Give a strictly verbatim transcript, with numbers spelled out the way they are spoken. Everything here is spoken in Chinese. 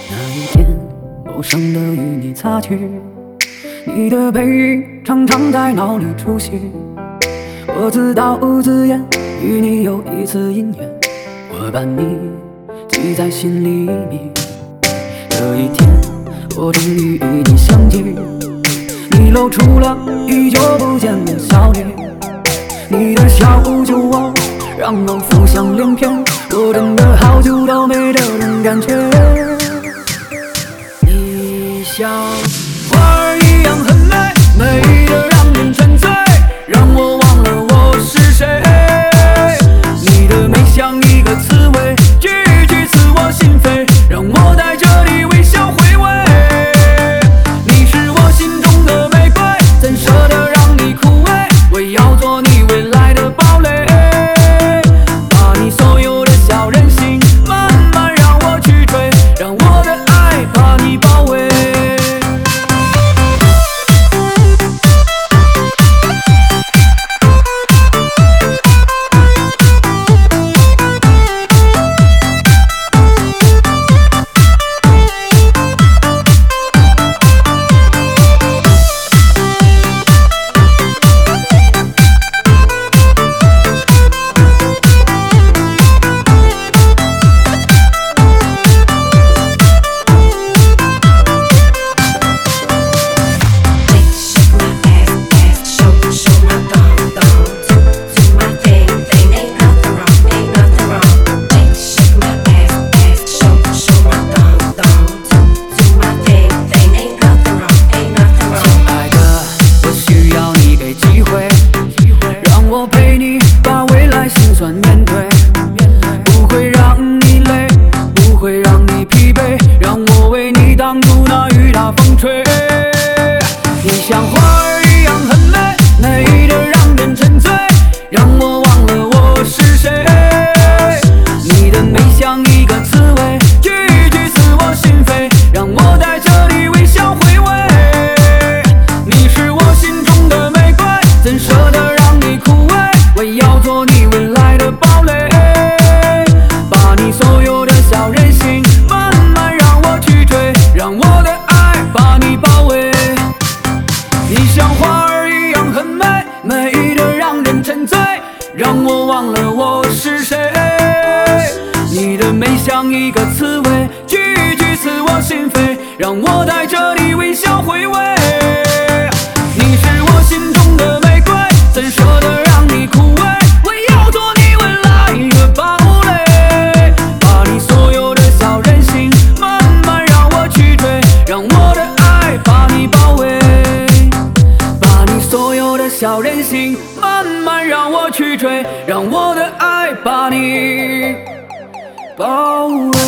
那一天，陌生的与你擦去，你的背影常常在脑里出现。我自导自演，与你有一次姻缘，我把你记在心里面。这一天，我终于与你相见，你露出了许久不见的笑脸，你的小酒窝让我浮想联翩，我真的好久都没这种感觉。你像花儿一样很美，美得让人沉醉，让我忘了我是谁。你的美像一个刺猬，句句刺我心扉，让我在这里微笑回味。你是我心中的玫瑰，怎舍得让你枯萎，我要做你未来的堡垒，把你所有的小任性慢慢让我去追，让我的爱把你包围。你像花儿一样很美，美得让人沉醉，让我忘了我是谁。你的美像一个刺猬，句句刺我心扉，让我在这里微笑回味。你是我心中的玫瑰，怎舍得让你枯萎，我要做你未来的堡垒，把你所有的小任性慢慢让我去追，让我的爱把你包围。你像花儿一样很美，美得让人沉醉，让我忘了我是谁。你的美像一个刺猬，句句刺我心扉，让我在这里微笑回味。你是我心中的玫瑰，怎舍得让你枯萎，我要做你未来的堡垒，把你所有的小任性慢慢让我去追，让我的爱把你包围。所有的小任性慢慢让我去追，让我的爱把你包围。